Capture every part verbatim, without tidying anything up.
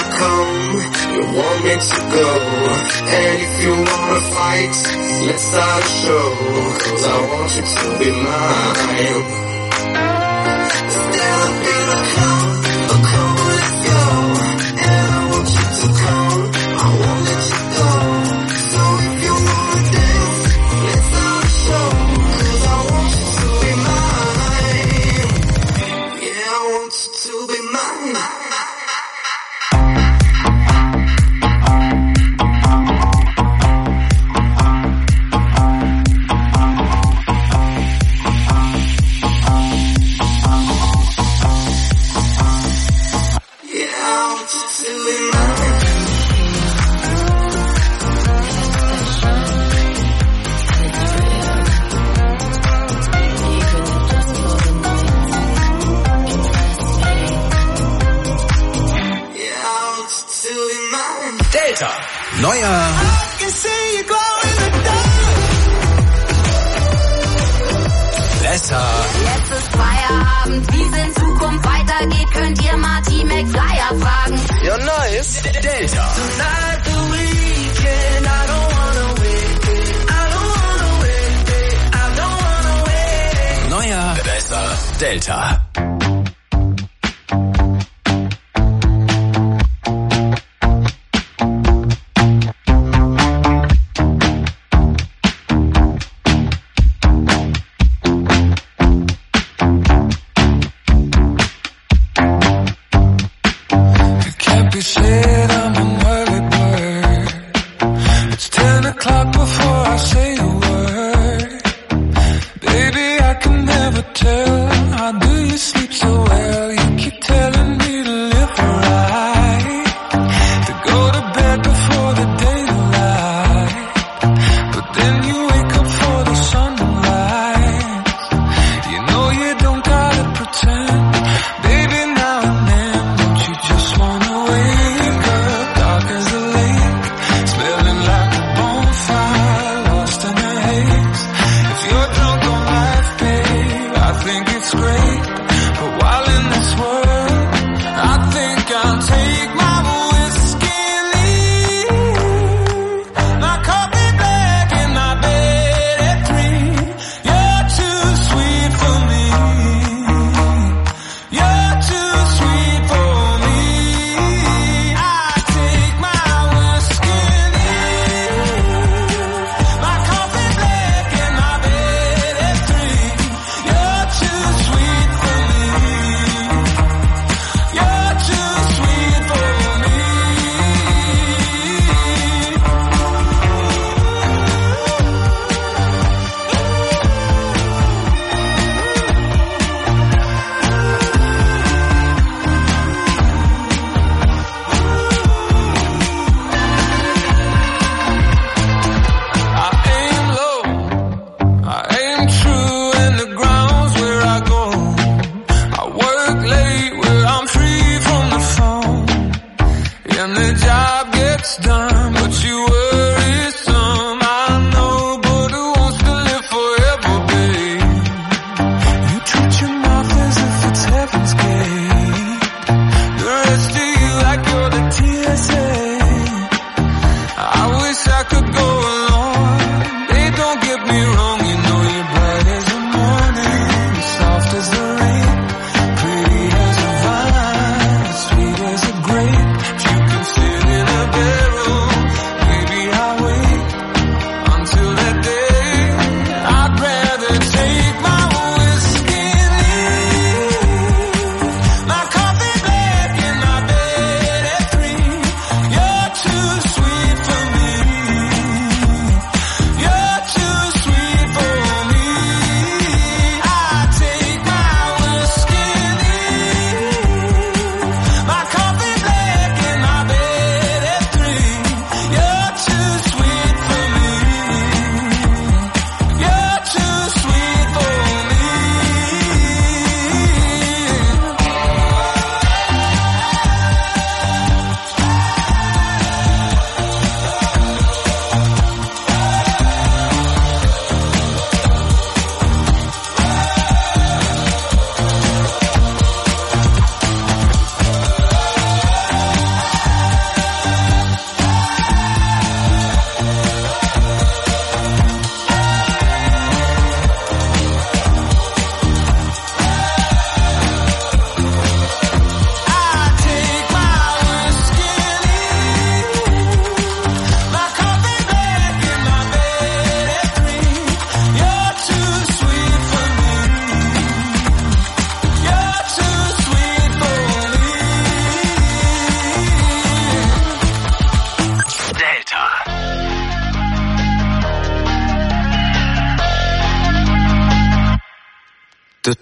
come, you want me to go. And if you wanna fight, let's start a show. Cause I want you to be mine. Instead of being a clown, a clown let's go. And I want you to come, I won't let you go. So if you wanna dance, let's start a show. Cause I want you to be mine. Yeah, I want you to be mine. Neuer Lesser. Jetzt ist Feierabend, wie es in Zukunft weitergeht, könnt ihr Marty McFlyer fragen. Ja, nice. Delta. Tonight the weekend, I don't wanna wait, I don't wanna wait, I don't wanna wait. Neuer Lesser. Delta. Baby,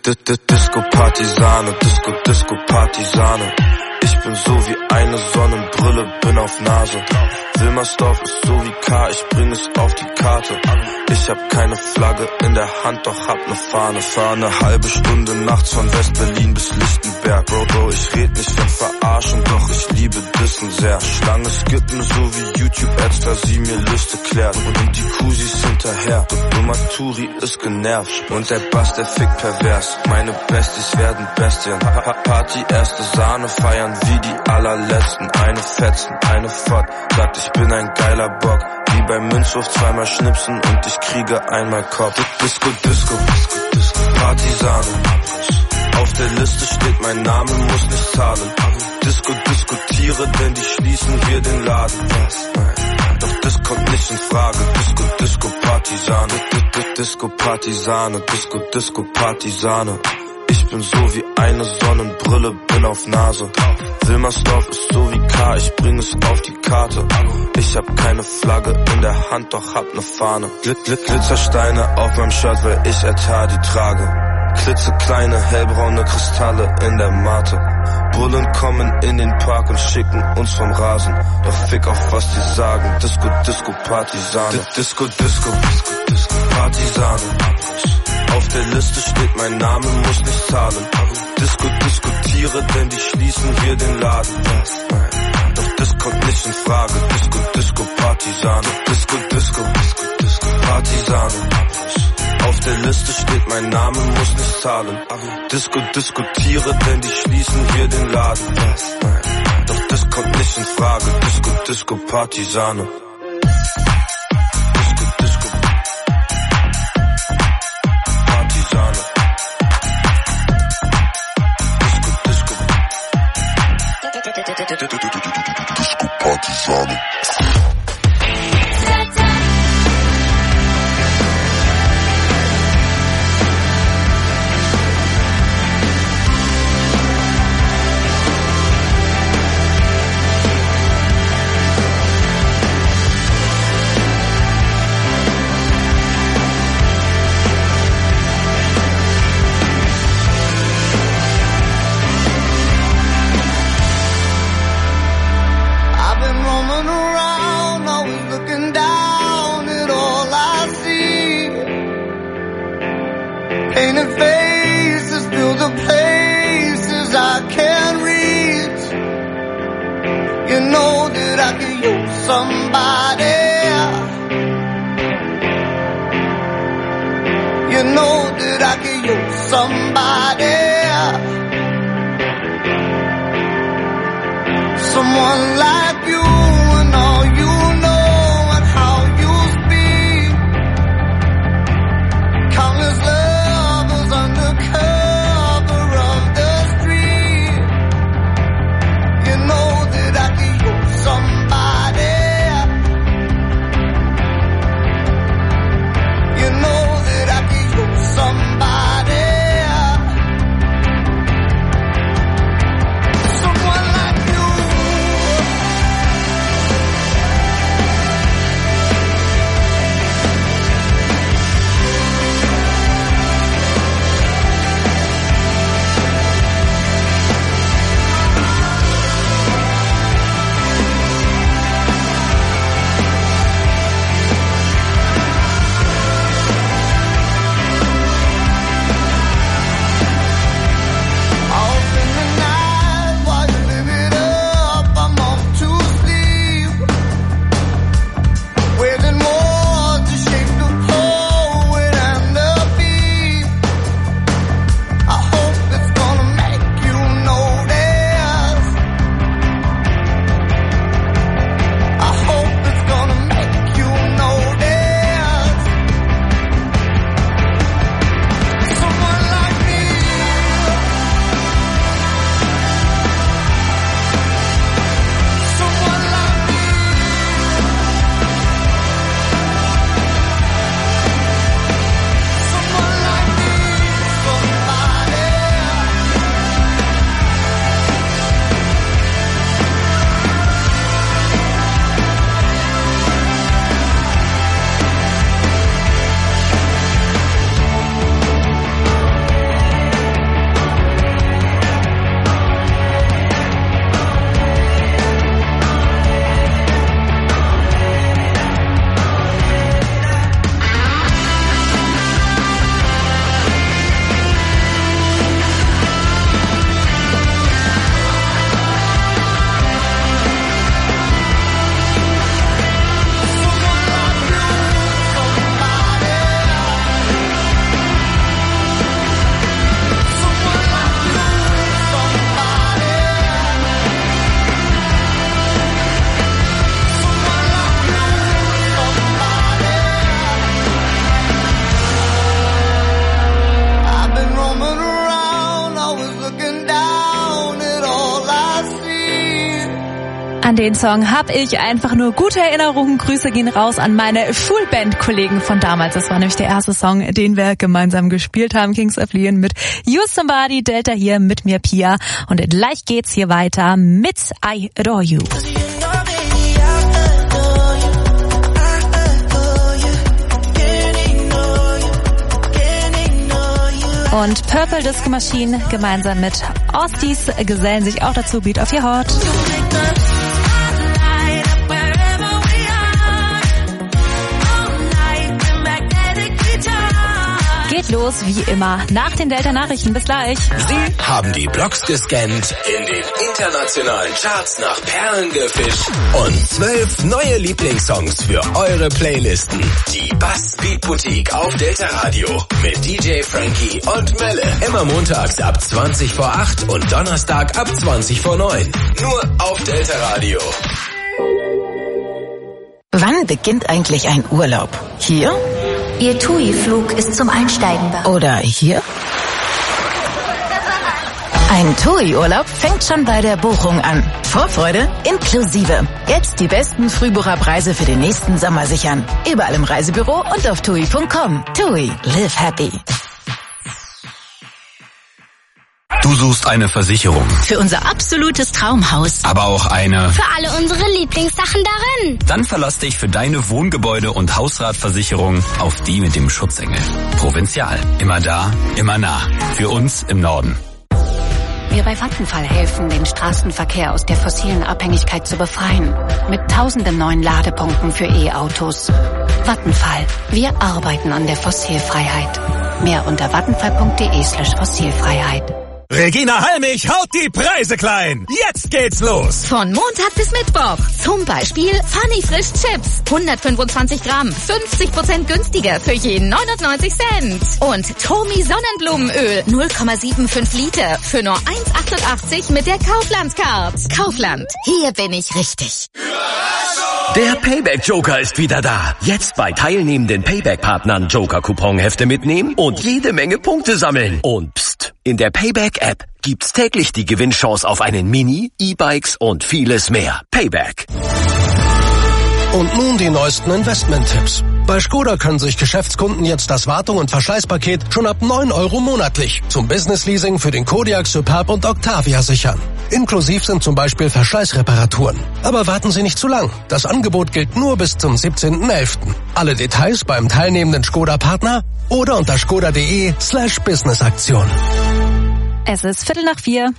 Disco-Partisane, Disco-Disco-Partisane. Ich bin so wie eine Sonnenbrille, bin auf Nase. Wilmersdorf ist so wie K, ich bring es auf die Karte. Ich hab keine Flagge in der Hand, doch hab ne Fahne. Fahr ne halbe Stunde nachts von West-Berlin bis Lichtenberg. Bro, Bro, ich red nicht von Verarschen, doch ich liebe Dissen sehr. Schlange skippen, so wie YouTube-Ads, da sie mir Lüste klärt. Und die Kusis hinterher, Nummer Turi ist genervt. Und der Bass, der fickt pervers. Meine Besties werden Bestien. Party, erste Sahne, feiern wie die allerletzten. Eine Fetzen, eine Fott, sagt ich bin ein geiler Bock. Wie beim Münzwurf zweimal schnipsen und ich kriege einmal Kopf. Disco, Disco, Disco, Disco, Partisane. Auf der Liste steht mein Name, muss nicht zahlen. Disco, diskutiere, denn die schließen hier den Laden. Doch das kommt nicht in Frage. Disco, Disco, Partisane. Disco, Partisane. Disco, Disco, Partisane. Ich bin so wie eine Sonnenbrille, bin auf Nase. Wilmersdorf ist so wie K, ich bring es auf die Karte. Ich hab keine Flagge in der Hand, doch hab ne Fahne. Glit, glit, Glitzersteine auf meinem Shirt, weil ich R T die trage. Klitzekleine, hellbraune Kristalle in der Mate. Bullen kommen in den Park und schicken uns vom Rasen. Doch fick auf was die sagen. Disco, Disco, Partisane. Disco, Disco, Disco, Disco, Partisane. Auf der Liste steht mein Name, muss nicht zahlen. Disco, diskutiere, denn die schließen hier den Laden. Doch das kommt nicht in Frage. Disco, Disco, Partisane. Disco, Disco, Disco, Disco, Partisane. Auf der Liste steht mein Name, muss nicht zahlen. Disco, diskutiere, denn die schließen hier den Laden. Doch das kommt nicht in Frage. Disco, Disco, Partisane. Disco Partisane. Painted faces fill the places I can't reach. You know that I could use somebody. You know that I could use somebody. Someone like you and all you know and how you speak. Countless lovers under cover of the street. You know that I could use somebody. You know that I could use somebody. Someone like you. An den Song habe ich einfach nur gute Erinnerungen. Grüße gehen raus an meine Schulbandkollegen von damals. Das war nämlich der erste Song, den wir gemeinsam gespielt haben. Kings of Leon mit You Somebody, Delta hier mit mir Pia. Und gleich geht's hier weiter mit I Adore You. Und Purple Disco Machine gemeinsam mit Ostis gesellen sich auch dazu. Beat of Your Heart. Geht los, wie immer, nach den Delta-Nachrichten. Bis gleich. Sie haben die Blogs gescannt, in den internationalen Charts nach Perlen gefischt und zwölf neue Lieblingssongs für eure Playlisten. Die Bass Beat Boutique auf Delta Radio mit D J Frankie und Melle. Immer montags ab zwanzig vor acht und Donnerstag ab zwanzig vor neun. Nur auf Delta Radio. Wann beginnt eigentlich ein Urlaub? Hier? Ihr TUI-Flug ist zum Einsteigen bereit. Oder hier? Ein TUI-Urlaub fängt schon bei der Buchung an. Vorfreude inklusive. Jetzt die besten Frühbucherpreise für den nächsten Sommer sichern. Überall im Reisebüro und auf tui punkt com. TUI, live happy. Du suchst eine Versicherung. Für unser absolutes Traumhaus. Aber auch eine... Für alle unsere Lieblingssachen darin. Dann verlass dich für deine Wohngebäude- und Hausratversicherung auf die mit dem Schutzengel. Provinzial. Immer da, immer nah. Für uns im Norden. Wir bei Vattenfall helfen, den Straßenverkehr aus der fossilen Abhängigkeit zu befreien. Mit tausenden neuen Ladepunkten für E-Autos. Vattenfall. Wir arbeiten an der Fossilfreiheit. Mehr unter vattenfall punkt de slash Fossilfreiheit. Regina Halmich haut die Preise klein. Jetzt geht's los. Von Montag bis Mittwoch. Zum Beispiel Funny Frisch Chips. hundertfünfundzwanzig Gramm. fünfzig Prozent günstiger für je neunundneunzig Cent. Und Tomi Sonnenblumenöl. null Komma fünfundsiebzig Liter. Für nur eins Komma achtundachtzig mit der Kaufland-Card. Kaufland. Hier bin ich richtig. Der Payback-Joker ist wieder da. Jetzt bei teilnehmenden Payback-Partnern Joker-Couponhefte mitnehmen und jede Menge Punkte sammeln. Und pst, in der Payback-App gibt's täglich die Gewinnchance auf einen Mini, E-Bikes und vieles mehr. Payback. Und nun die neuesten Investment-Tipps. Bei Skoda können sich Geschäftskunden jetzt das Wartung- und Verschleißpaket schon ab neun Euro monatlich zum Business-Leasing für den Kodiaq, Superb und Octavia sichern. Inklusiv sind zum Beispiel Verschleißreparaturen. Aber warten Sie nicht zu lang. Das Angebot gilt nur bis zum siebzehnten elften Alle Details beim teilnehmenden Skoda-Partner oder unter skoda.de slash Business-Aktion. Es ist Viertel nach vier.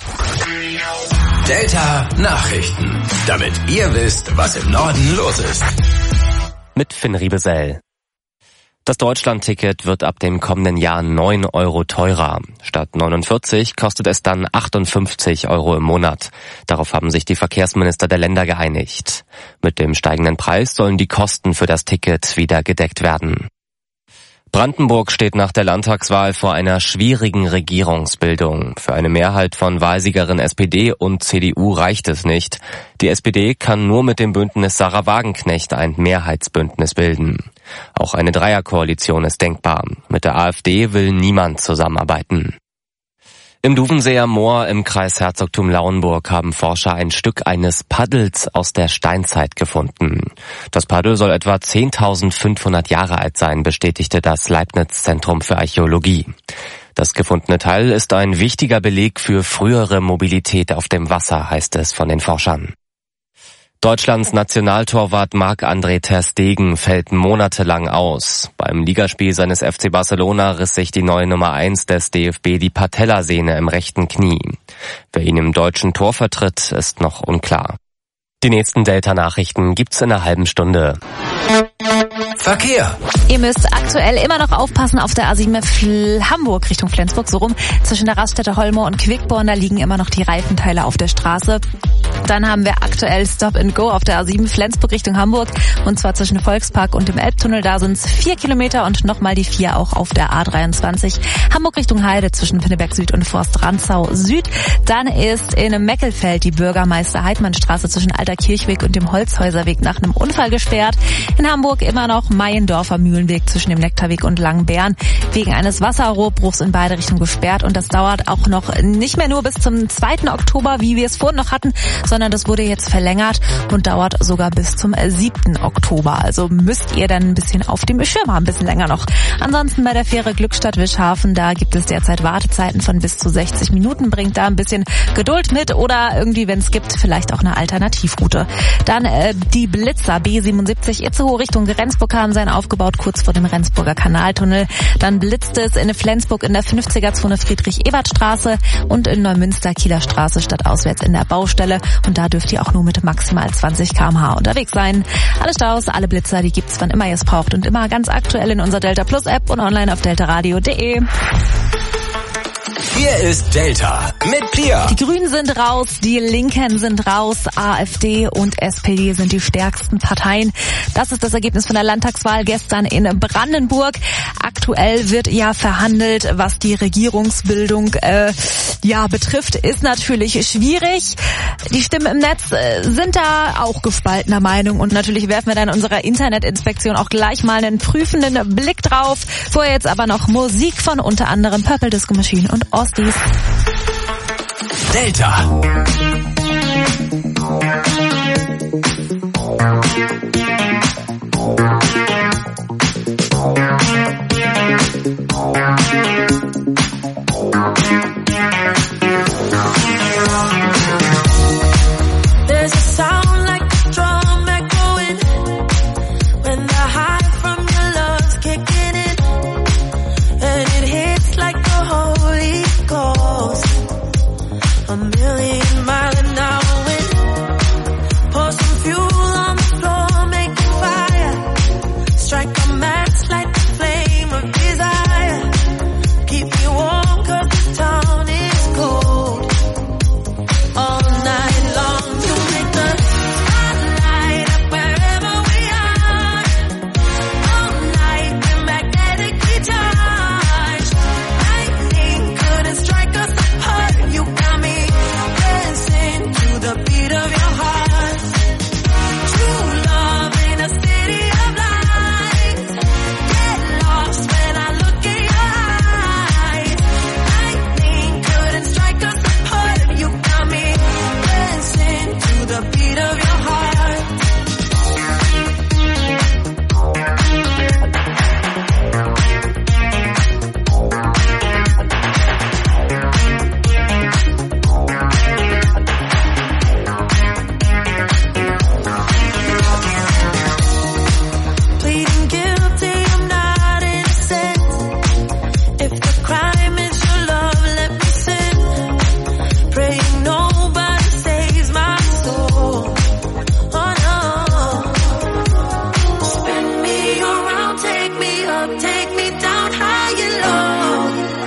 Delta Nachrichten. Damit ihr wisst, was im Norden los ist. Mit Finn Riebesell. Das Deutschland-Ticket wird ab dem kommenden Jahr neun Euro teurer. Statt neunundvierzig kostet es dann achtundfünfzig Euro im Monat. Darauf haben sich die Verkehrsminister der Länder geeinigt. Mit dem steigenden Preis sollen die Kosten für das Ticket wieder gedeckt werden. Brandenburg steht nach der Landtagswahl vor einer schwierigen Regierungsbildung. Für eine Mehrheit von Wahlsiegerin S P D und C D U reicht es nicht. Die S P D kann nur mit dem Bündnis Sarah Wagenknecht ein Mehrheitsbündnis bilden. Auch eine Dreierkoalition ist denkbar. Mit der AfD will niemand zusammenarbeiten. Im Duvenseer Moor im Kreis Herzogtum Lauenburg haben Forscher ein Stück eines Paddels aus der Steinzeit gefunden. Das Paddel soll etwa zehntausendfünfhundert Jahre alt sein, bestätigte das Leibniz-Zentrum für Archäologie. Das gefundene Teil ist ein wichtiger Beleg für frühere Mobilität auf dem Wasser, heißt es von den Forschern. Deutschlands Nationaltorwart Marc-André ter Stegen fällt monatelang aus. Beim Ligaspiel seines F C Barcelona riss sich die neue Nummer eins des D F B die Patellasehne im rechten Knie. Wer ihn im deutschen Tor vertritt, ist noch unklar. Die nächsten Delta-Nachrichten gibt's in einer halben Stunde. Verkehr. Ihr müsst aktuell immer noch aufpassen auf der A sieben Fl- Hamburg Richtung Flensburg, so rum. Zwischen der Raststätte Holme und Quickborn, da liegen immer noch die Reifenteile auf der Straße. Dann haben wir aktuell Stop and Go auf der A sieben Flensburg Richtung Hamburg. Und zwar zwischen Volkspark und dem Elbtunnel. Da sind es vier Kilometer und nochmal die vier auch auf der A dreiundzwanzig. Hamburg Richtung Heide zwischen Pinneberg Süd und Forst Rantzau Süd. Dann ist in Meckelfeld die Bürgermeister-Heidmann-Straße zwischen Alter Kirchweg und dem Holzhäuserweg nach einem Unfall gesperrt. In Hamburg immer noch Meiendorfer Mühlenweg zwischen dem Nektarweg und Langenbern wegen eines Wasserrohrbruchs in beide Richtungen gesperrt. Und das dauert auch noch nicht mehr nur bis zum zweiten Oktober, wie wir es vorhin noch hatten, sondern das wurde jetzt verlängert und dauert sogar bis zum siebten Oktober. Also müsst ihr dann ein bisschen auf dem Schirm haben, ein bisschen länger noch. Ansonsten bei der Fähre Glückstadt-Wischhafen, da gibt es derzeit Wartezeiten von bis zu sechzig Minuten. Bringt da ein bisschen Geduld mit oder irgendwie, wenn es gibt, vielleicht auch eine Alternativroute. Dann äh, die Blitzer B siebenundsiebzig Itzehoe Richtung Rendsburg haben sein aufgebaut, kurz vor dem Rendsburger Kanaltunnel. Dann blitzt es in Flensburg in der fünfziger-Zone Friedrich-Ebert-Straße und in Neumünster Kieler Straße stadtauswärts in der Baustelle. Und da dürft ihr auch nur mit maximal zwanzig Kilometer pro Stunde unterwegs sein. Alle Staus, alle Blitzer, die gibt's, wann immer ihr es braucht und immer ganz aktuell in unserer Delta Plus App und online auf delta radio punkt de. Hier ist Delta mit Pia. Die Grünen sind raus, die Linken sind raus, AfD und S P D sind die stärksten Parteien. Das ist das Ergebnis von der Landtagswahl gestern in Brandenburg. Aktuell wird ja verhandelt, was die Regierungsbildung äh, ja betrifft. Ist natürlich schwierig. Die Stimmen im Netz äh, sind da auch gespaltener Meinung und natürlich werfen wir dann in unserer Internetinspektion auch gleich mal einen prüfenden Blick drauf. Vorher jetzt aber noch Musik von unter anderem Purple Disco Machine und Ostis. Delta. There's a sound like a drum echoing when the high from your love's kicking in, and it hits like the Holy Ghost. A million mile an hour wind. Pour some fuel on the floor, make a fire. Strike a match, light the flame of desire. Keep me warm 'cause the town is cold. All night long to make the spotlight up wherever we are. All night we're magnetically charged. Lightning couldn't strike us apart. You got me dancing to the beat of your heart. True love in a city of lights. Get lost when I look in your eyes. Lightning couldn't strike us apart. You got me dancing to the beat of your heart. Pleading guilty, I'm not innocent. If the crime is your love, let me sin. Praying nobody saves my soul. Oh no. Spin me around, take me up, take me down high and low.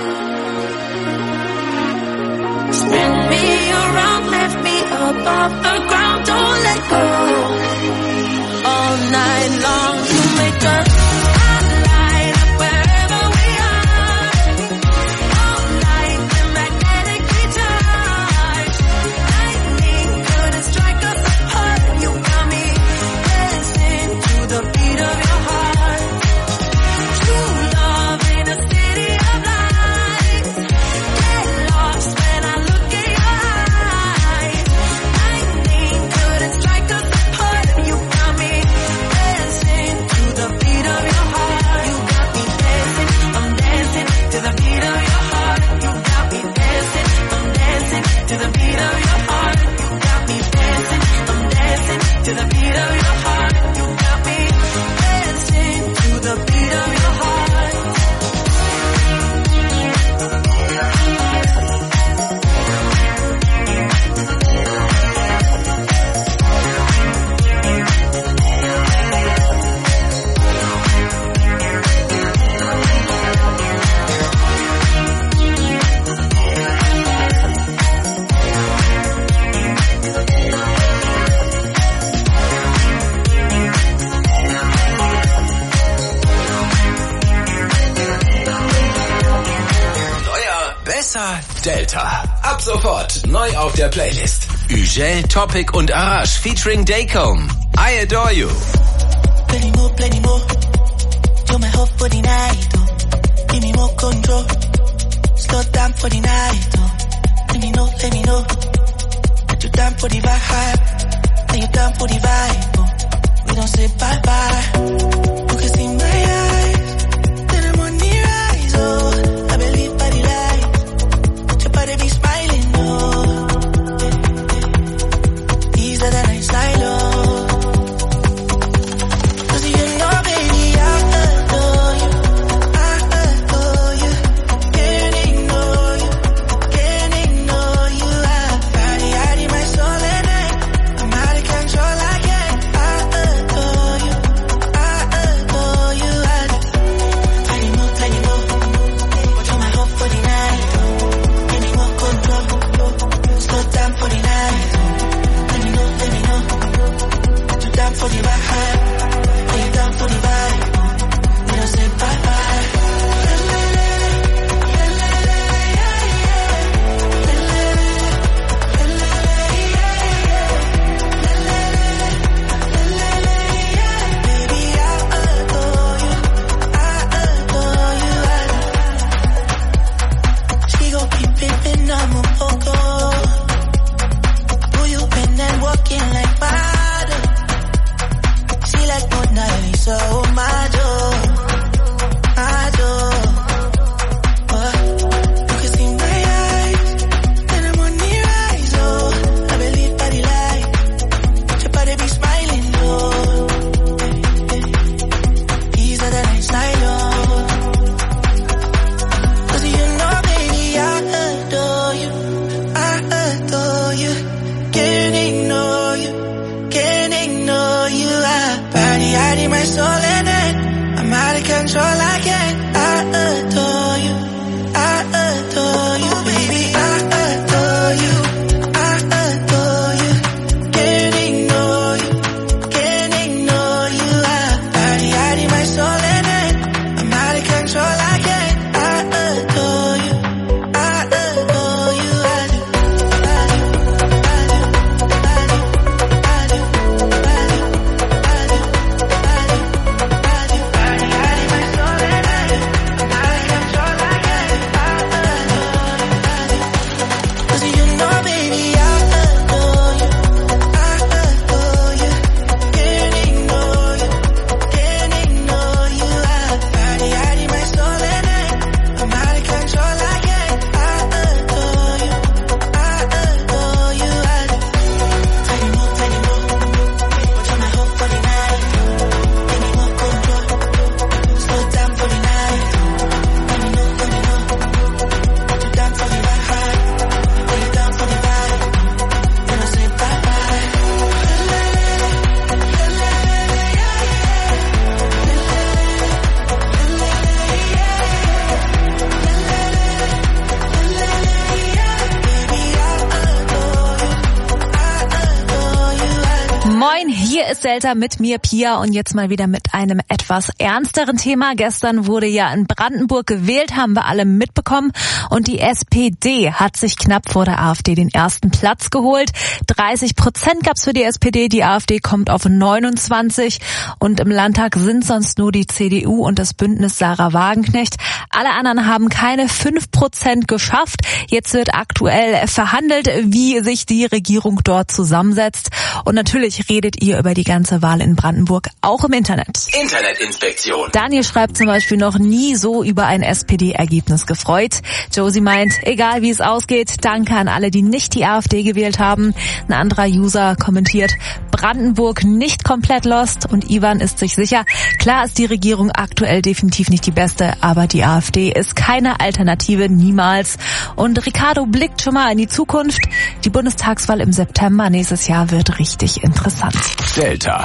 Spin me around, lift me up off the ground, don't let go. All night long to make the spotlight up wherever we are. All night we're magnetically charged. Lightning couldn't strike us apart. You got me dancing to the beat of your heart. True love in a city of lights. Get lost when I look in your eyes. Lightning couldn't strike us apart. You got me dancing to the beat of your heart. You got me dancing, I'm dancing to the beat of your heart. You got me dancing, I'm dancing to the beat of your heart. You got me dancing, I'm dancing to the beat of your heart. You got me dancing to the beat of your heart. Neuer, besser, Delta. Ab sofort neu auf der Playlist. Ugel, Topic und Arash featuring Daycomb. I Adore You. Plenty more, plenty more. You're my hope for the night, oh. Give me more control. Slow down for the night, oh. Let me know, let me know. That you down for the vibe. That you down for the vibe, oh. We don't say bye bye. You can see my eyes. Then I'm on the rise, oh. I believe by the light. But your body be smiling, oh. These are the nights I love. Delta mit mir, Pia, und jetzt mal wieder mit einem etwas ernsteren Thema. Gestern wurde ja in Brandenburg gewählt, haben wir alle mitbekommen, und die S P D hat sich knapp vor der AfD den ersten Platz geholt. dreißig Prozent gab's für die S P D, die AfD kommt auf neunundzwanzig und im Landtag sind sonst nur die C D U und das Bündnis Sarah Wagenknecht. Alle anderen haben keine fünf Prozent geschafft. Jetzt wird aktuell verhandelt, wie sich die Regierung dort zusammensetzt, und natürlich redet ihr über die ganze Wahl in Brandenburg auch im Internet. Internetinspektion. Daniel schreibt zum Beispiel, noch nie so über ein S P D-Ergebnis gefreut. Josie meint, egal wie es ausgeht, danke an alle, die nicht die AfD gewählt haben. Ein anderer User kommentiert, Brandenburg nicht komplett lost, und Ivan ist sich sicher, klar ist die Regierung aktuell definitiv nicht die beste, aber die AfD ist keine Alternative, niemals. Und Ricardo blickt schon mal in die Zukunft. Die Bundestagswahl im September nächstes Jahr wird richtig interessant. Delta.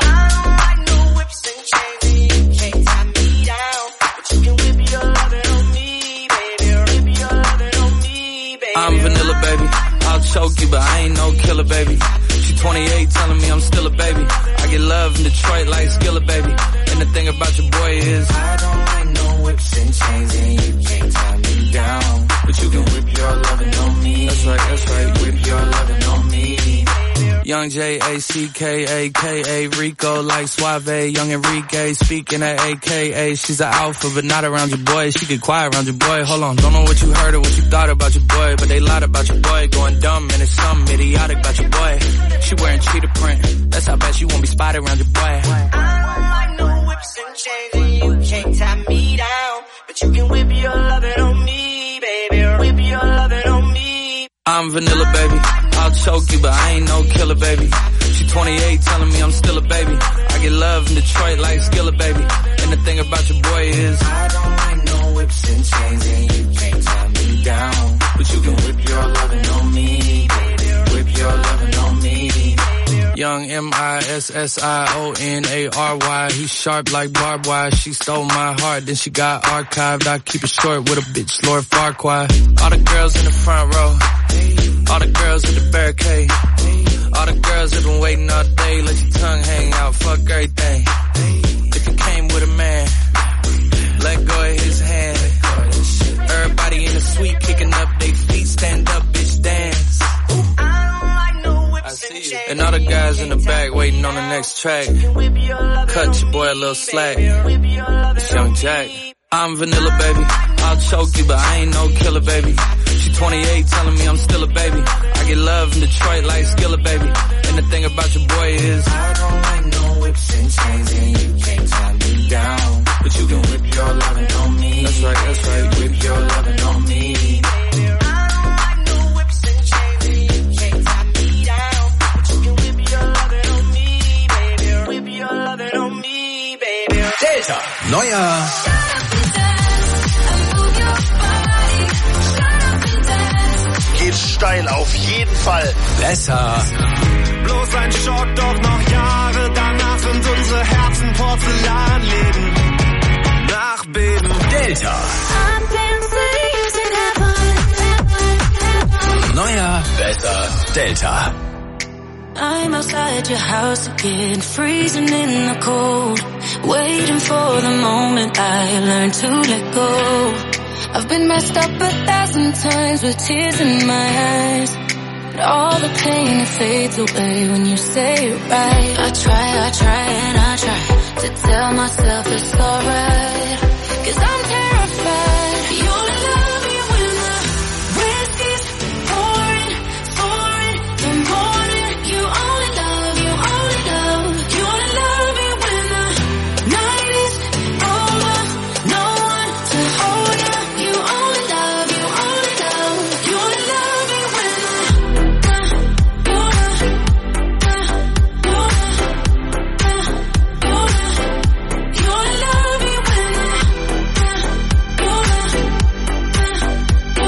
I'm vanilla, baby. I'll choke you, but I ain't no killer, baby. She twenty-eight, telling me I'm still a baby. I get love in Detroit like Skillet, baby. And the thing about your boy is I don't like no whips and chains, and you can't tie me down. But you can whip your lovin' on me. That's right, that's right, whip your lovin' on me. Young J A C K A K A Rico like Suave. Young Enrique speaking at A K A. She's an alpha but not around your boy. She get quiet around your boy. Hold on, don't know what you heard or what you thought about your boy, but they lied about your boy. Going dumb and it's something idiotic about your boy. She wearing cheetah print. That's how bad she won't be spotted around your boy. I don't like no whips and chains and you can't tie me down, but you can whip your lovin' on me, baby. Whip your lovin' on me. I'm vanilla, baby. I'll choke you, but I ain't no killer, baby. She twenty-eight, telling me I'm still a baby. I get love in Detroit like Skilla, baby. And the thing about your boy is I don't like no whips and chains and you can't tie me down, but you can whip your lovin' on me, baby. Whip your lovin' on me. Young M I S S I O N A R Y. He's sharp like barbed wire. She stole my heart, then she got archived. I keep it short with a bitch, Lord Farquaad. All the girls in the front row, all the girls at the barricade, all the girls have been waiting all day. Let your tongue hang out, fuck everything. If you came with a man, let go of his hand. Everybody in the suite kicking up their feet. Stand up, bitch, dance. I see you. And all the guys in the back waiting on the next track. Cut your boy a little slack. It's Young Jack. I'm vanilla, baby. I'll choke you, but I ain't no killer, baby. She twenty-eight, telling me I'm still a baby. I get love in Detroit like Skilla, baby. And the thing about your boy is I don't like no whips and chains and you can't tie me down, but you can whip your lovin' on me. That's right, that's right. Whip your lovin' on me. Delta, neuer geht steil, auf jeden Fall. Besser. Bloß ein Schock, doch noch Jahre danach sind unsere Herzen Porzellanläden. Nachbeben. Delta. Neuer, besser, Delta. I'm outside your house again, freezing in the cold, waiting for the moment I learn to let go. I've been messed up a thousand times with tears in my eyes, but all the pain it fades away when you say it right. I try, I try and I try to tell myself it's alright, 'cause I'm terrified you'll love me when the whiskey's pouring, pouring, the morning you only love, you only love, you only love me when the night is over, no one to hold you, you only love, you only love, you only love me when the, you only, you only, you only love me when the, you only, you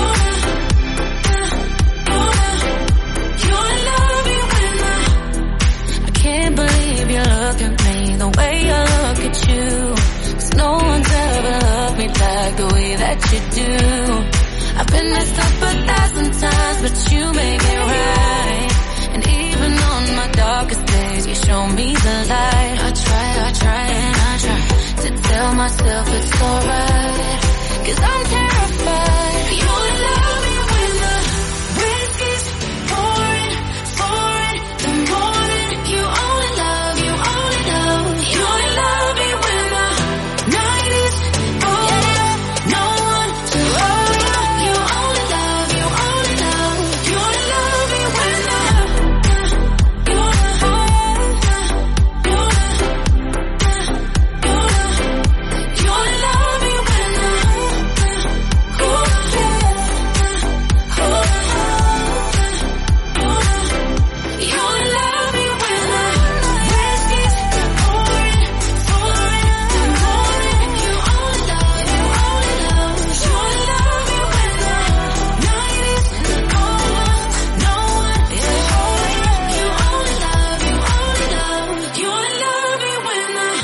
only love me when the, I can't believe you look at me the way I look at you, 'cause no one's ever loved me like the way that you do. I've been messed up a thousand times, but you make it right. And even on my darkest days, you show me the light. I try, I try and I try to tell myself it's alright, 'cause I'm terrified you'll love me when the whiskey's pouring, pouring, the morning you only love, you only love, you only love me when the night is over, no one to hold you, you only love, you only love, you only love me when the, you only, you only, you only, you only love me when the,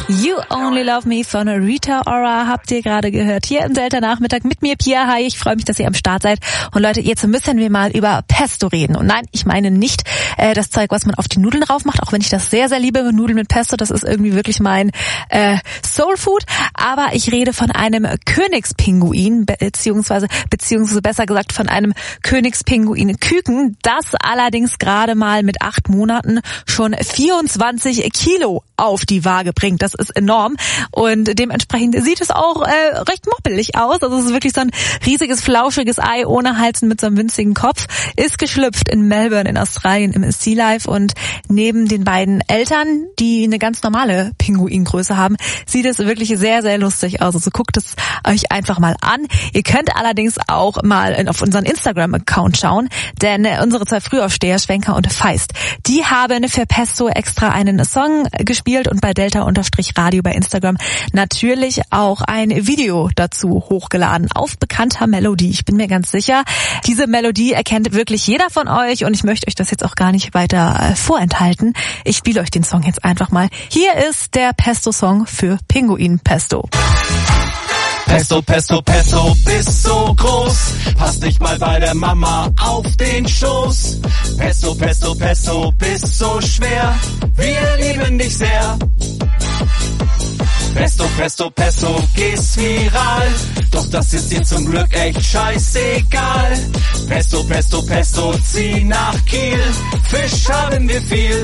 You Only Love Me von Rita Ora habt ihr gerade gehört. Hier im Delta-Nachmittag mit mir, Pia. Hi, ich freue mich, dass ihr am Start seid. Und Leute, jetzt müssen wir mal über Pesto reden. Und nein, ich meine nicht äh, das Zeug, was man auf die Nudeln drauf macht, auch wenn ich das sehr, sehr liebe. Nudeln mit Pesto, das ist irgendwie wirklich mein äh, Soul Food. Aber ich rede von einem Königspinguin, beziehungsweise, beziehungsweise besser gesagt von einem Königspinguin-Küken, das allerdings gerade mal mit acht Monaten schon vierundzwanzig Kilo auf die Waage bringt. Das ist enorm und dementsprechend sieht es auch äh, recht moppelig aus. Also es ist wirklich so ein riesiges, flauschiges Ei ohne Hals mit so einem winzigen Kopf. Ist geschlüpft in Melbourne in Australien im Sea Life und neben den beiden Eltern, die eine ganz normale Pinguingröße haben, sieht es wirklich sehr, sehr lustig aus. Also guckt es euch einfach mal an. Ihr könnt allerdings auch mal auf unseren Instagram-Account schauen, denn unsere zwei Frühaufsteher, Schwenker und Feist, die haben für Pesto extra einen Song gespielt und bei Delta-Radio bei Instagram natürlich auch ein Video dazu hochgeladen auf bekannter Melodie. Ich bin mir ganz sicher, diese Melodie erkennt wirklich jeder von euch und ich möchte euch das jetzt auch gar nicht weiter vorenthalten. Ich spiele euch den Song jetzt einfach mal. Hier ist der Pesto-Song für Pinguin Pesto. Pesto, Pesto, Pesto, bist so groß, passt nicht mal bei der Mama auf den Schoß. Pesto, Pesto, Pesto, bist so schwer, wir lieben dich sehr. Pesto, Pesto, Pesto, gehst viral, doch das ist dir zum Glück echt scheißegal. Pesto, Pesto, Pesto, zieh nach Kiel, Fisch haben wir viel.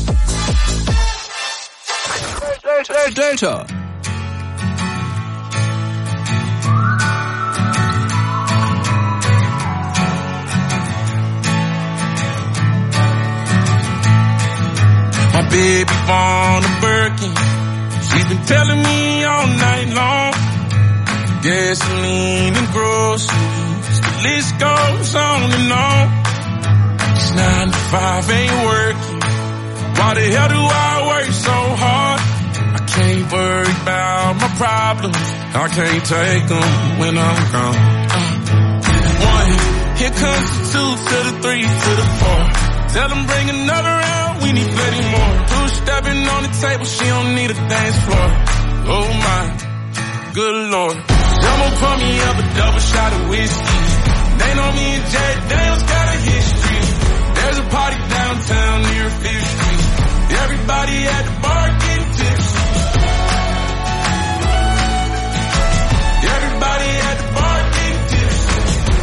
Delta, Delta. My baby born a Birkin. She's been telling me all night long. Gasoline and groceries, the list goes on and on. It's nine to five, ain't working. Why the hell do I work so hard? I can't worry about my problems. I can't take them when I'm gone. Uh, one, here comes the two to the three to the four. Tell them bring another round, we need plenty more. Two stepping on the table, she don't need a dance floor. Oh my, good lord. Someone pour me up a double shot of whiskey. They know me and Jay Daniels got a history. There's a party downtown near Fifth Street. Everybody at the bar getting tipsy. Everybody at the bar getting tipsy.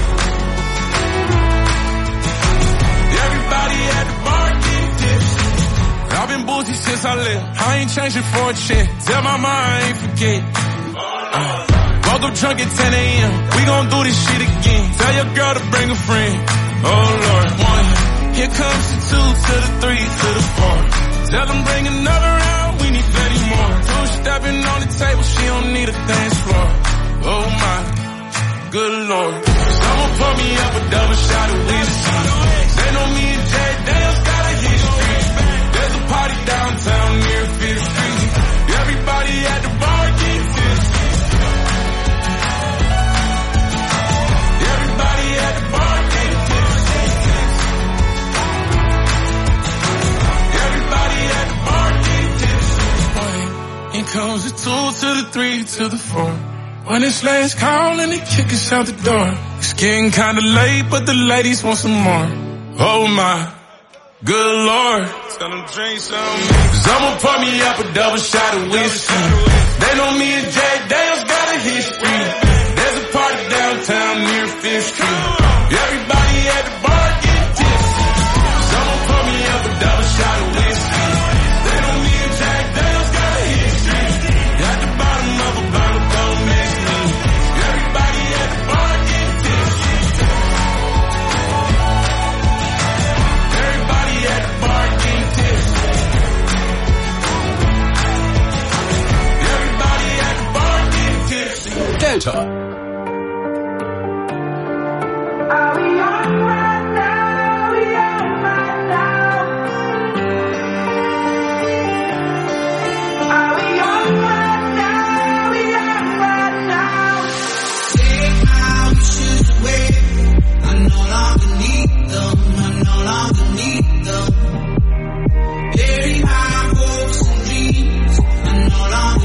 Everybody at the bar getting tipsy. I've been boozy since I left. I ain't changing for a check. Tell my mom I ain't forget. Uh, woke up drunk at ten a.m. We gon' do this shit again. Tell your girl to bring a friend. Oh Lord, one. Here comes the two to the three to the four. Tell them bring another round. We need plenty more. Two stepping on the table. She don't need a dance floor. Oh my, good lord. Someone pour me up a double shot of whiskey. They know me and Jay Daniels got a history. There's a party downtown near Fifth Street. Everybody at the bar getting tipsy. Everybody at the bar getting tipsy. Everybody at the bar getting tipsy. In comes the two to the three to the four. When it's last call and they kick us out the door. It's getting kinda late, but the ladies want some more. Oh my, good lord. Tell them drink some. Someone pour me up a double shot of whiskey. They know me and Jay Daniels got a history. There's a party downtown near Fifth Street. Everybody at the bar getting tipsy. Someone pour me up a double shot of whiskey. They know me and Jay Daniels got a history. At the bottom of a bottle. Delta. Bury my hopes and dreams. I no longer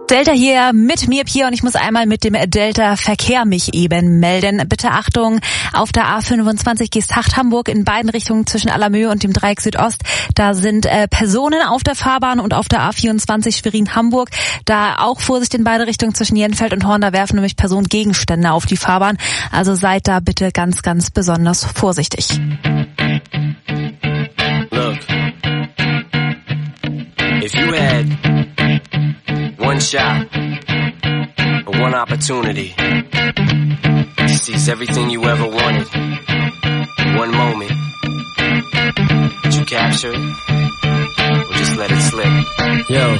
Delta hier mit mir, Pia, und ich muss einmal mit dem Delta-Verkehr mich eben melden. Bitte Achtung, auf der A fünfundzwanzig Geesthacht-Hamburg in beiden Richtungen zwischen Allermöhe und dem Dreieck Südost. Da sind äh, Personen auf der Fahrbahn, und auf der A vierundzwanzig Schwerin-Hamburg. Da auch Vorsicht in beide Richtungen zwischen Jenfeld und Horn. Da werfen nämlich Personen Gegenstände auf die Fahrbahn. Also seid da bitte ganz, ganz besonders vorsichtig. Look, if you had one shot, or one opportunity to seize everything you ever wanted, one moment, did you capture it, or just let it slip? Yo.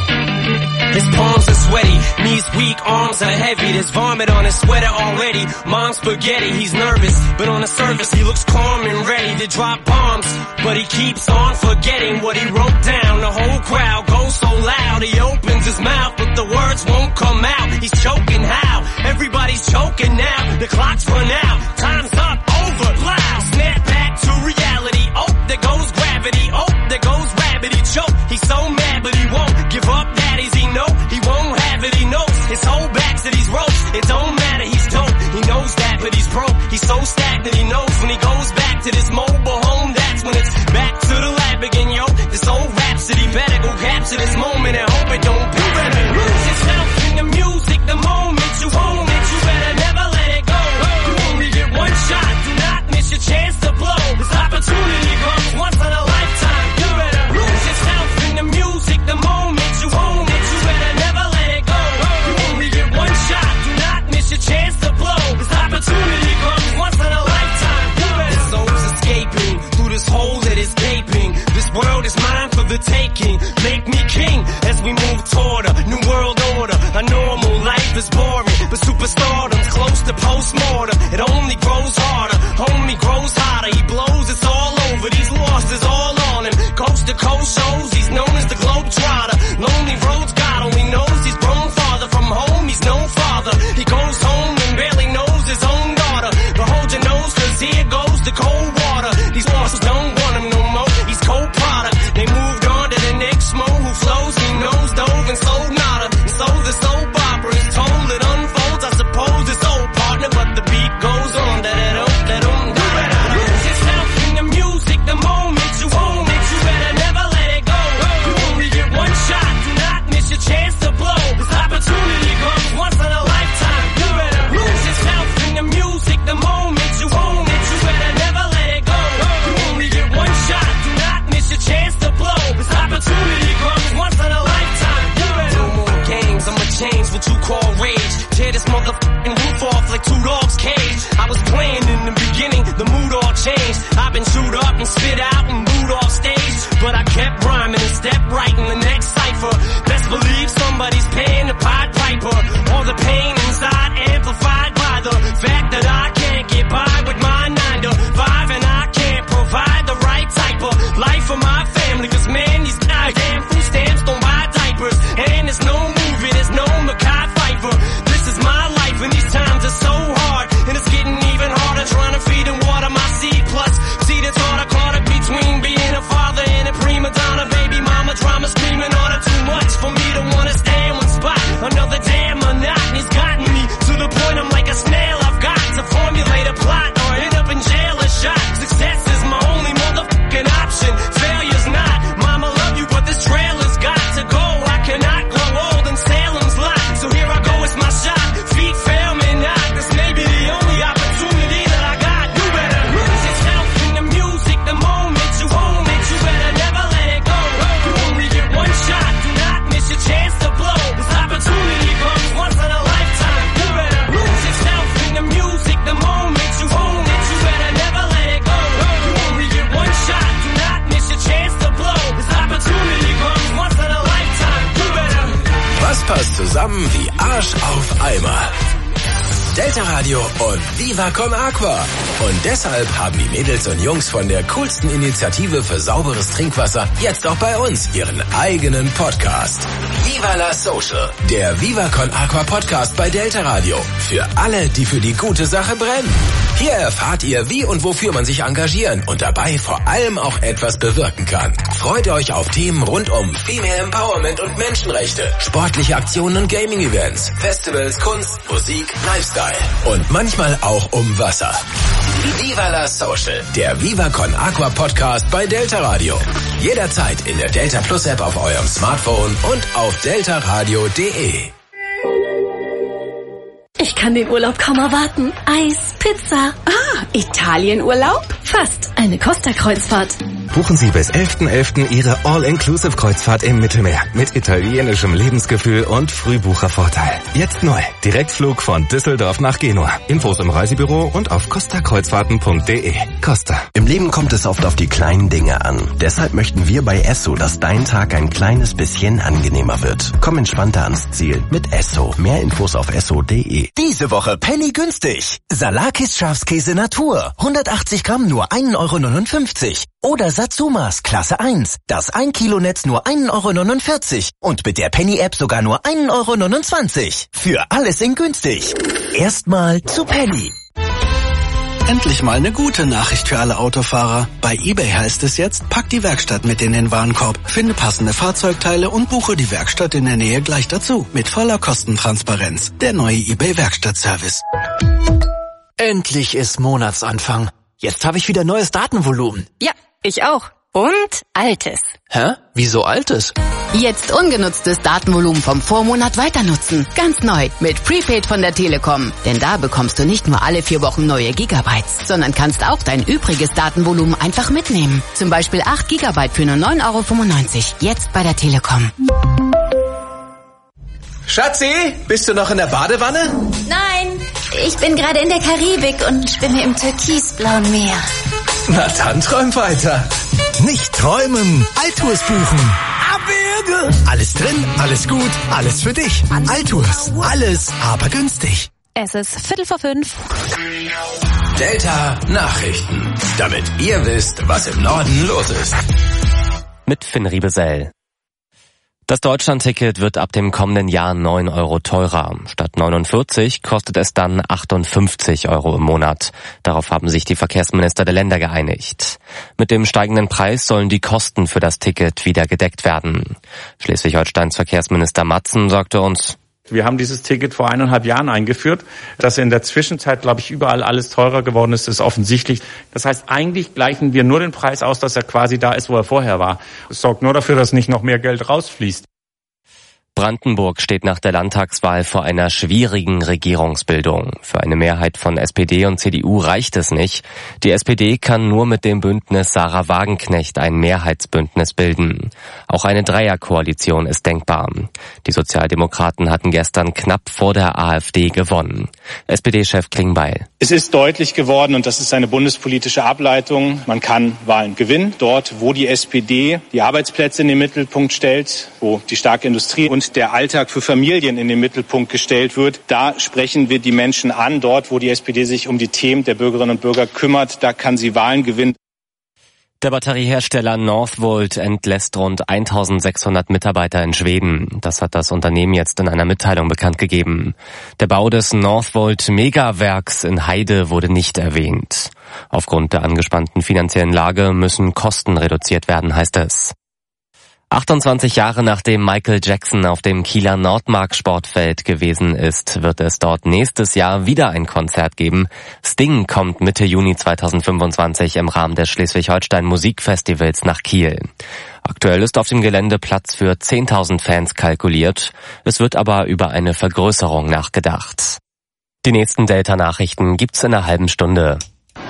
His palms are sweaty, knees weak, arms are heavy. There's vomit on his sweater already. Mom's spaghetti, he's nervous, but on the surface he looks calm and ready to drop bombs. But he keeps on forgetting what he wrote down. The whole crowd goes so loud, he opens his mouth, but the words won't come out. He's choking how? Everybody's choking now. The clock's run out, time's up, over, loud. Snap back to reality. Oh, there goes gravity. Oh, there goes rabbit. He choke. He's so mad, but he won't give up. Daddies, he know he won't have it. He knows his whole back to these ropes. It don't matter. He's dope. He knows that, but he's broke. He's so stagnant. He knows when he goes back to this mobile home, that's when it's back to the lab again. Yo, this old rhapsody better go capture this moment and hope it don't be. Better lose yourself in the music. The moment you own it, you better never let it go. You only get one shot. Do not miss your chance to blow. This opportunity comes once in a lifetime. You better lose yourself in the music. The moment you own it, you better never let it go. You only get one shot. Do not miss your chance to blow. This opportunity comes once in a lifetime. You better. His soul's escaping through this hole that is gaping. This world is mine for the taking. Make me king as we move toward a new world order. A normal life is boring, but superstardom's close to postmortem. It only grows harder, homie grows hotter. He blows, it's all over. These losses all on him. Coast to coast shows, he's known as the Globetrotter. Lonely roads, God only knows he's grown farther from home. He's no father. He goes home and barely knows his own daughter. But hold your nose, cause here goes the cold water. These losses don't want him no more. He's cold product. They moved on to the next mo who flows. He knows dove and sold nada. And so the soap opera is told. It unfolds, I suppose it's old partner, but the beat goes on. Da da da da da. You better lose yourself in the music. The moment you own it, you better never let it go. You only get one shot. Do not miss your chance to blow. This opportunity comes once in a lifetime. You better lose yourself in the music. The moment you own it, you better never let it go. You only get one shot. Do not miss your chance to blow. This opportunity comes once in a lifetime. You better. No more games. I'ma change what you call rage. Tear this motherfucking roof off like two dogs' cage. I was playing in the beginning, the mood all changed. I've been chewed up and spit out and booed off stage, but I kept rhyming and stepped right in the next cipher. Best believe somebody's paying the Pied Piper. All the pain inside amplified by the fact that I can't get by with my nine to five, and I can't provide the right type of life for my family. Cause man, these goddamn food stamps don't buy diapers, and there's no movie, there's no Mackay Pfeiffer. This is my life, and these times are so hard, and it's getting even harder trying to feed and water my seed. Plus, see the thought I caught up between being a father and a prima donna. Baby mama drama screaming on her too much for me to wanna stay in one spot. Another damn monotony's gotten me to the point I'm like a snail. I've got to formulate a plot or end up in jail or shot. Success is my only motherfucking option. Failure's not. Mama love you, but this trailer's got to go. I cannot grow old in Salem's lot. So here I go, it's my shot. Feet fail me not. This may be the only opportunity that I got. You better lose yourself in the music. The moment you own it, you better never let it go. You only get one shot. Do not miss your chance to blow. This opportunity comes once in a lifetime. You better lose yourself in the music. The moment you own it, you better never let it go. You only get one shot. Do not miss your chance to blow. This opportunity comes once in a lifetime. You better. Was passt zusammen wie Arsch auf Eimer? Delta Radio und Viva Con Aqua. Und deshalb haben die Mädels und Jungs von der coolsten Initiative für sauberes Trinkwasser jetzt auch bei uns ihren eigenen Podcast. Viva la Social, der Viva Con Aqua Podcast bei Delta Radio. Für alle, die für die gute Sache brennen. Hier erfahrt ihr, wie und wofür man sich engagieren und dabei vor allem auch etwas bewirken kann. Freut euch auf Themen rund um Female Empowerment und Menschenrechte, sportliche Aktionen und Gaming-Events, Festivals, Kunst, Musik, Lifestyle und manchmal auch um Wasser. Viva la Social, der Viva Con Aqua Podcast bei Delta Radio. Jederzeit in der Delta Plus App auf eurem Smartphone und auf deltaradio punkt de. Ich kann den Urlaub kaum erwarten. Eis, Pizza. Ah, Italienurlaub? Fast. Eine Costa-Kreuzfahrt. Buchen Sie bis elften elften Ihre All-Inclusive-Kreuzfahrt im Mittelmeer mit italienischem Lebensgefühl und Frühbuchervorteil. Jetzt neu. Direktflug von Düsseldorf nach Genua. Infos im Reisebüro und auf costa kreuzfahrten punkt de. Costa. Im Leben kommt es oft auf die kleinen Dinge an. Deshalb möchten wir bei Esso, dass dein Tag ein kleines bisschen angenehmer wird. Komm entspannter ans Ziel mit Esso. Mehr Infos auf esso punkt de. Diese Woche Penny günstig. Salakis Schafskäse Natur. hundertachtzig Gramm nur ein Euro neunundfünfzig. Oder Satsumas Klasse eins. Das ein Kilo Netz nur ein Euro neunundvierzig. Und mit der Penny-App sogar nur ein Euro neunundzwanzig. Für alles in günstig. Erstmal zu Penny. Endlich mal eine gute Nachricht für alle Autofahrer. Bei eBay heißt es jetzt, pack die Werkstatt mit in den Warenkorb, finde passende Fahrzeugteile und buche die Werkstatt in der Nähe gleich dazu. Mit voller Kostentransparenz. Der neue eBay Werkstattservice. Endlich ist Monatsanfang. Jetzt habe ich wieder neues Datenvolumen. Ja, ich auch. Und altes. Hä? Wieso altes? Jetzt ungenutztes Datenvolumen vom Vormonat weiter nutzen. Ganz neu mit Prepaid von der Telekom. Denn da bekommst du nicht nur alle vier Wochen neue Gigabytes, sondern kannst auch dein übriges Datenvolumen einfach mitnehmen. Zum Beispiel acht Gigabyte für nur neun Euro fünfundneunzig. Jetzt bei der Telekom. Schatzi, bist du noch in der Badewanne? Nein, ich bin gerade in der Karibik und schwimme im türkisblauen Meer. Na dann träum weiter. Nicht träumen, Altours buchen. Abwürge. Alles drin, alles gut, alles für dich. Altours, alles, aber günstig. Es ist Viertel vor fünf. Delta Nachrichten, damit ihr wisst, was im Norden los ist. Mit Finn Riebesell. Das Deutschlandticket wird ab dem kommenden Jahr neun Euro teurer. Statt neunundvierzig kostet es dann achtundfünfzig Euro im Monat. Darauf haben sich die Verkehrsminister der Länder geeinigt. Mit dem steigenden Preis sollen die Kosten für das Ticket wieder gedeckt werden. Schleswig-Holsteins Verkehrsminister Matzen sagte uns: Wir haben dieses Ticket vor eineinhalb Jahren eingeführt. Dass in der Zwischenzeit, glaube ich, überall alles teurer geworden ist, ist offensichtlich. Das heißt, eigentlich gleichen wir nur den Preis aus, dass er quasi da ist, wo er vorher war. Es sorgt nur dafür, dass nicht noch mehr Geld rausfließt. Brandenburg steht nach der Landtagswahl vor einer schwierigen Regierungsbildung. Für eine Mehrheit von S P D und C D U reicht es nicht. Die S P D kann nur mit dem Bündnis Sarah Wagenknecht ein Mehrheitsbündnis bilden. Auch eine Dreierkoalition ist denkbar. Die Sozialdemokraten hatten gestern knapp vor der AfD gewonnen. S P D-Chef Klingbeil: Es ist deutlich geworden, und das ist eine bundespolitische Ableitung, man kann Wahlen gewinnen. Dort, wo die S P D die Arbeitsplätze in den Mittelpunkt stellt, wo die starke Industrie und der Alltag für Familien in den Mittelpunkt gestellt wird, da sprechen wir die Menschen an. Dort, wo die S P D sich um die Themen der Bürgerinnen und Bürger kümmert, da kann sie Wahlen gewinnen. Der Batteriehersteller Northvolt entlässt rund eintausendsechshundert Mitarbeiter in Schweden. Das hat das Unternehmen jetzt in einer Mitteilung bekannt gegeben. Der Bau des Northvolt Megawerks in Heide wurde nicht erwähnt. Aufgrund der angespannten finanziellen Lage müssen Kosten reduziert werden, heißt es. achtundzwanzig Jahre nachdem Michael Jackson auf dem Kieler Nordmark-Sportfeld gewesen ist, wird es dort nächstes Jahr wieder ein Konzert geben. Sting kommt Mitte Juni zweitausendfünfundzwanzig im Rahmen des Schleswig-Holstein Musikfestivals nach Kiel. Aktuell ist auf dem Gelände Platz für zehntausend Fans kalkuliert. Es wird aber über eine Vergrößerung nachgedacht. Die nächsten Delta-Nachrichten gibt's in einer halben Stunde.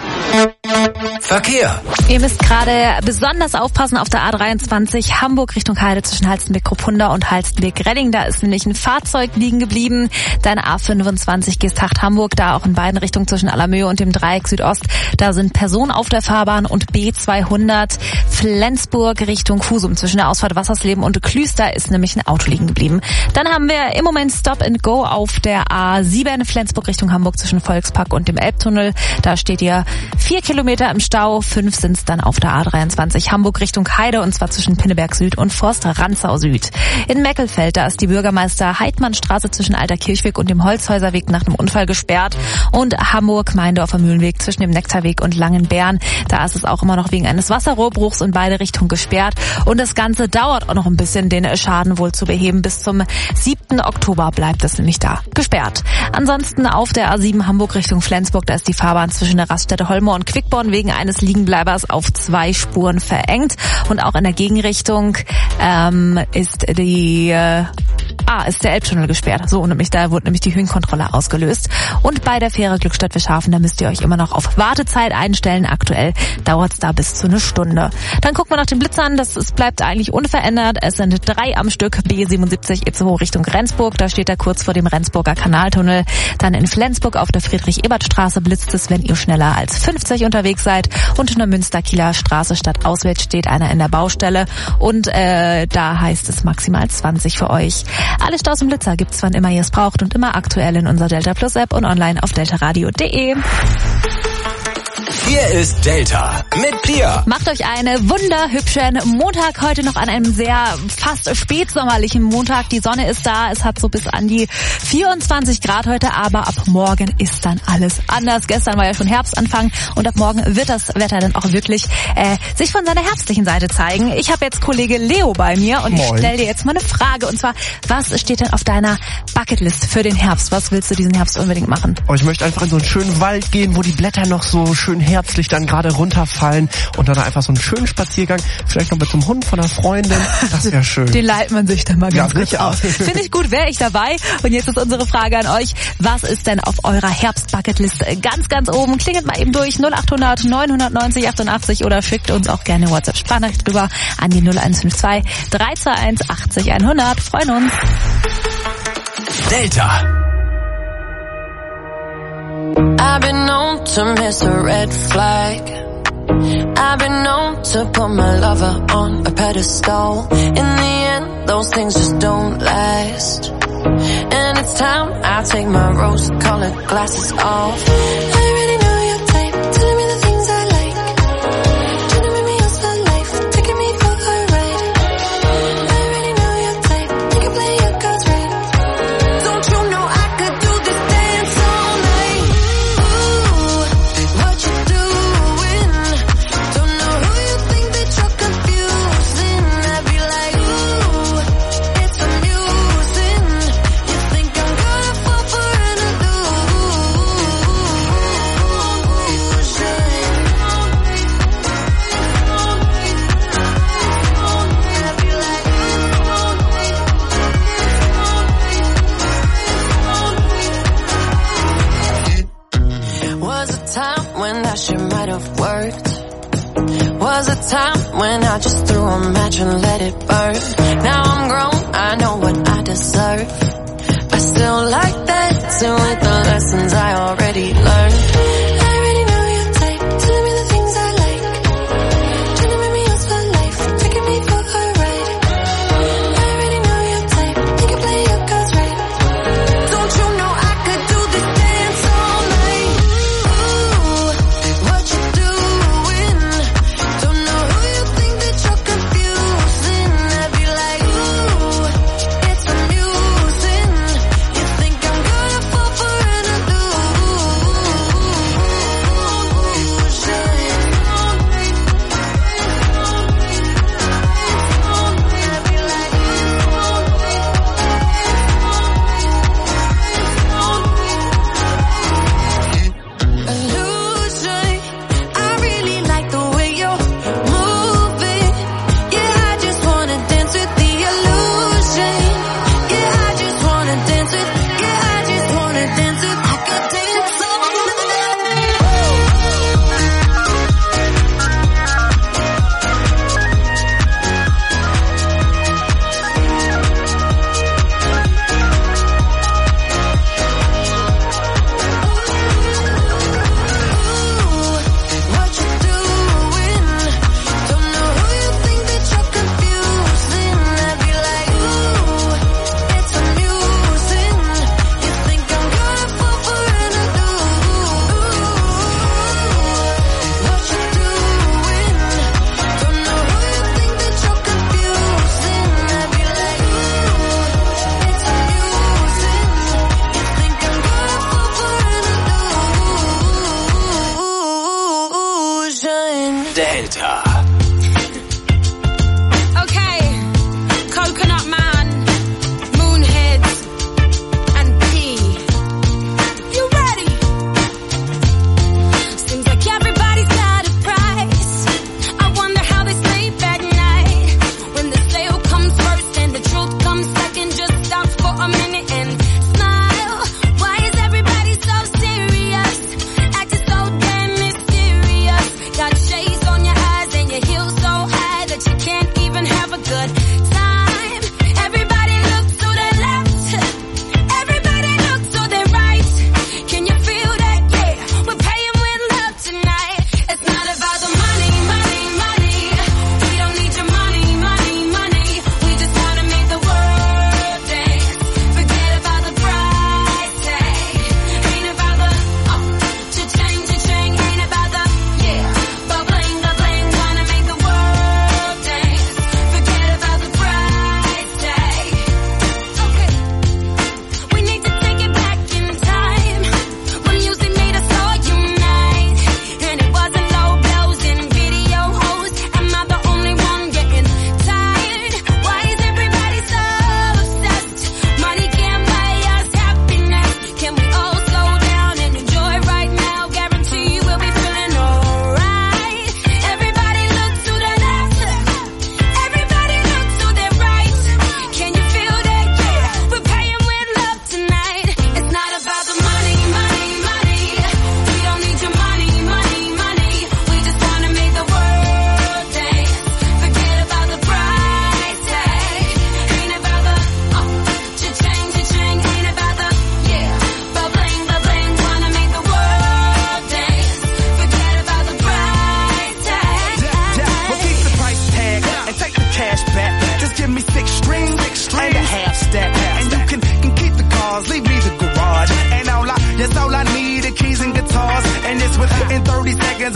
Verkehr. Ihr müsst gerade besonders aufpassen auf der A dreiundzwanzig Hamburg Richtung Heide zwischen Halstenbek-Kruppunda und Halstenbek-Redding. Da ist nämlich ein Fahrzeug liegen geblieben. Deine A fünfundzwanzig Geesthacht Hamburg, da auch in beiden Richtungen zwischen Allermöhe und dem Dreieck Südost. Da sind Personen auf der Fahrbahn und B zweihundert Flensburg Richtung Husum. Zwischen der Ausfahrt Wassersleben und Klüster ist nämlich ein Auto liegen geblieben. Dann haben wir im Moment Stop and Go auf der A sieben Flensburg Richtung Hamburg zwischen Volkspark und dem Elbtunnel. Da steht ihr vier Kilometer im Stau, fünf sind es dann auf der A dreiundzwanzig Hamburg Richtung Heide und zwar zwischen Pinneberg Süd und Forst Ranzau Süd. In Meckelfeld, da ist die Bürgermeister-Heidmann-Straße zwischen Alter Kirchweg und dem Holzhäuserweg nach einem Unfall gesperrt und Hamburg-Meindorfer Mühlenweg zwischen dem Nektarweg und Langenbern. Da ist es auch immer noch wegen eines Wasserrohrbruchs in beide Richtungen gesperrt und das Ganze dauert auch noch ein bisschen, den Schaden wohl zu beheben. Bis zum siebten Oktober bleibt es nämlich da gesperrt. Ansonsten auf der A sieben Hamburg Richtung Flensburg, da ist die Fahrbahn zwischen der Raststätte Holmoor und Quickborn wegen eines Liegenbleibers auf zwei Spuren verengt und auch in der Gegenrichtung ähm, ist die äh, Ah, ist der Elbtunnel gesperrt. So, und nämlich da wurde nämlich die Höhenkontrolle ausgelöst. Und bei der Fähre Glückstadt-Wischhafen, da müsst ihr euch immer noch auf Wartezeit einstellen. Aktuell dauert es da bis zu eine Stunde. Dann gucken wir nach den Blitzern. Das es bleibt eigentlich unverändert. Es sind drei am Stück. B siebenundsiebzig Itzehoe Richtung Rendsburg. Da steht er kurz vor dem Rendsburger Kanaltunnel. Dann in Flensburg auf der Friedrich-Ebert-Straße blitzt es, wenn ihr schneller als fünfzig unterwegs seid. Und in der Münster-Kieler Straße statt auswärts steht einer in der Baustelle. Und äh, da heißt es maximal zwanzig für euch. Alle Staus und Blitzer gibt's, wann immer ihr es braucht und immer aktuell in unserer Delta Plus App und online auf deltaradio punkt de. Hier ist Delta mit Pia. Macht euch einen wunderhübschen Montag heute noch an einem sehr fast spätsommerlichen Montag. Die Sonne ist da, es hat so bis an die vierundzwanzig Grad heute, aber ab morgen ist dann alles anders. Gestern war ja schon Herbstanfang und ab morgen wird das Wetter dann auch wirklich äh, sich von seiner herbstlichen Seite zeigen. Ich habe jetzt Kollege Leo bei mir und Moin. Ich stelle dir jetzt mal eine Frage und zwar, was steht denn auf deiner Bucketlist für den Herbst? Was willst du diesen Herbst unbedingt machen? Oh, ich möchte einfach in so einen schönen Wald gehen, wo die Blätter noch so schön herbstlich dann gerade runterfallen und dann einfach so einen schönen Spaziergang, vielleicht noch mit so einem Hund von einer Freundin, das wäre schön. Den leiht man sich dann mal ganz ja, kurz sicher. aus. Finde ich gut, wäre ich dabei. Und jetzt ist unsere Frage an euch, was ist denn auf eurer Herbst-Bucketlist ganz, ganz oben? Klingelt mal eben durch null acht hundert neunhundertneunzig achtundachtzig oder schickt uns auch gerne WhatsApp-Sprachnachricht drüber an die null eins fünf zwei drei zwei eins achtzig hundert. Freuen uns. Delta. I've been known to miss a red flag. I've been known to put my lover on a pedestal. In the end, those things just don't last. And it's time I take my rose-colored glasses off. I already know your type, telling me the things I like. Trying to make me yours for life, taking me for a ride. I already know your type, you can play your cards right. Don't you know I could do this dance all night? Ooh, what you doing? Don't know who you think that you're confusing. I'd be like, ooh, it's amusing. You think I'm gonna fall for an illusion. Was a time when that shit might have worked. Was a time when I just threw a match and let it burn. Now I'm grown, I know what I deserve. I still like dancing with the lessons I already learned. I already know your type, telling me the things I like. Trying to make me yours for life, taking me for a ride. I already know your type, you can play your cards right. Don't you know I could do this dance all night? Ooh, what you doing? Don't know who you think that you're confusing. I'd be like, ooh, it's amusing. You think I'm gonna fall for an illusion.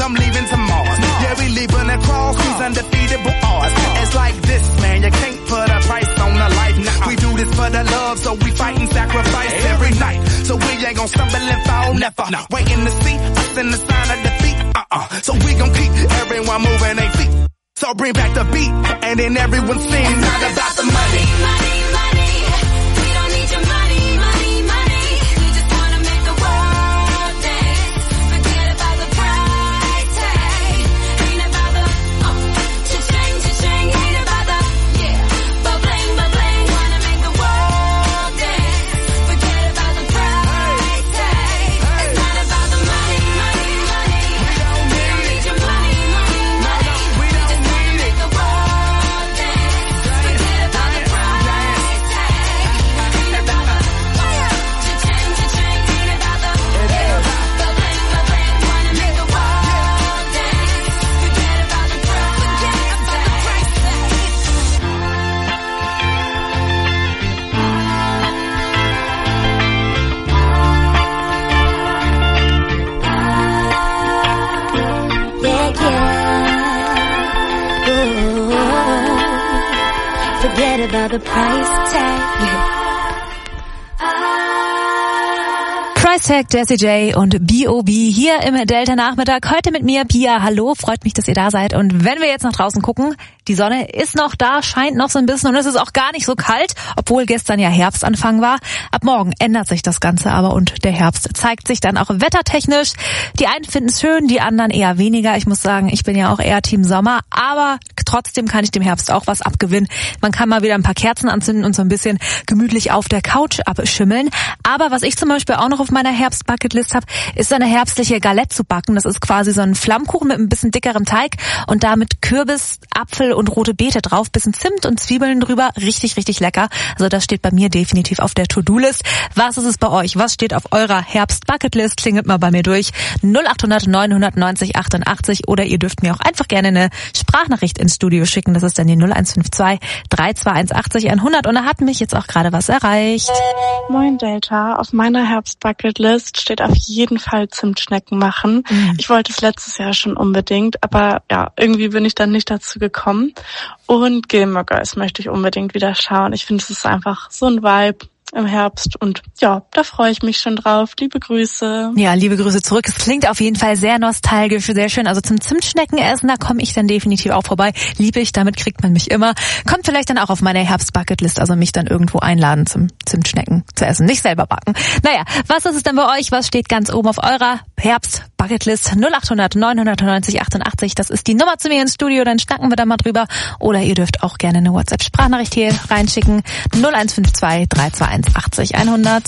I'm leaving to Mars. Yeah, we leaving across these undefeatable odds. It's like this, man, you can't put a price on a life. We do this for the love, so we fight and sacrifice every night. So we ain't gon' stumble and fall, never. Waiting to see us in the sign of defeat. Uh-uh. So we gon' keep everyone moving their feet. So bring back the beat, and then everyone sings. It's not about the money, money, money. We don't need your money, money, money. We just wanna make the world dance. Forget about the price tag. Ain't about the uh, cha-ching, cha-ching. Ain't about the yeah, but bling, but bling. Wanna make the world dance. Forget about the price tag. It's not about the money, money, money. We don't need your money, money, money. We just wanna make the world dance. Forget about the price tag. Ain't about the cha-ching, cha-ching. Ain't about the yeah, but bling, but bling. Wanna make the world dance. Forget about the price Yeah, yeah. Ooh. Forget about the price tag. Price Tag, Jessie J und B O B hier im Delta Nachmittag. Heute mit mir, Pia. Hallo, freut mich, dass ihr da seid. Und wenn wir jetzt nach draußen gucken, die Sonne ist noch da, scheint noch so ein bisschen und es ist auch gar nicht so kalt, obwohl gestern ja Herbstanfang war. Ab morgen ändert sich das Ganze aber und der Herbst zeigt sich dann auch wettertechnisch. Die einen finden es schön, die anderen eher weniger. Ich muss sagen, ich bin ja auch eher Team Sommer, aber trotzdem kann ich dem Herbst auch was abgewinnen. Man kann mal wieder ein paar Kerzen anzünden und so ein bisschen gemütlich auf der Couch abschimmeln. Aber was ich zum Beispiel auch noch auf meiner Herbst-Bucketlist habe, ist so eine herbstliche Galette zu backen. Das ist quasi so ein Flammkuchen mit ein bisschen dickerem Teig und da mit Kürbis, Apfel und rote Beete drauf, bisschen Zimt und Zwiebeln drüber. Richtig, richtig lecker. Also das steht bei mir definitiv auf der To-Do-List. Was ist es bei euch? Was steht auf eurer Herbst-Bucketlist? Klingelt mal bei mir durch. null acht hundert neunhundertneunzig achtundachtzig oder ihr dürft mir auch einfach gerne eine Sprachnachricht ins Studio schicken. Das ist dann die null eins fünf zwei drei zwei eins achtzig hundert und da hat mich jetzt auch gerade was erreicht. Moin Delta, auf meiner Herbst-Bucketlist steht auf jeden Fall Zimtschnecken machen. Mhm. Ich wollte es letztes Jahr schon unbedingt, aber ja, irgendwie bin ich dann nicht dazu gekommen. Und Gilmore Girls möchte ich unbedingt wieder schauen. Ich finde, es ist einfach so ein Vibe im Herbst und ja, da freue ich mich schon drauf. Liebe Grüße. Ja, liebe Grüße zurück. Es klingt auf jeden Fall sehr nostalgisch, sehr schön. Also zum Zimtschneckenessen, da komme ich dann definitiv auch vorbei. Liebe ich, damit kriegt man mich immer. Kommt vielleicht dann auch auf meine Herbst-Bucketlist, also mich dann irgendwo einladen zum Zimtschnecken zu essen. Nicht selber backen. Naja, was ist es denn bei euch? Was steht ganz oben auf eurer Herbst-Bucketlist? null acht hundert neunhundertneunzig achtundachtzig, das ist die Nummer zu mir ins Studio, dann schnacken wir da mal drüber. Oder ihr dürft auch gerne eine WhatsApp-Sprachnachricht hier reinschicken. null eins fünf zwei drei zwei eins achtzig hundert.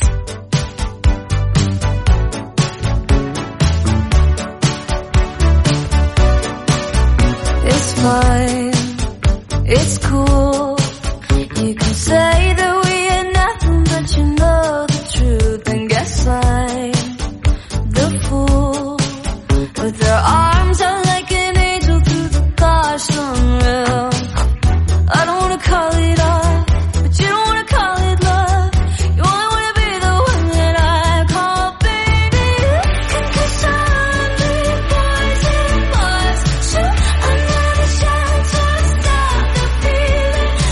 It's fine, it's cool. You can say that we are nothing, but you know the truth. And guess I'm the fool with her arms out like an angel through the gosh unreal. I don't wanna call it off, but you don't wanna call it love. You only wanna be the one that I call baby. Can kiss on me, boys and boys. Shoot another shot to stop the feeling.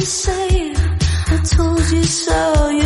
say, I told you so. You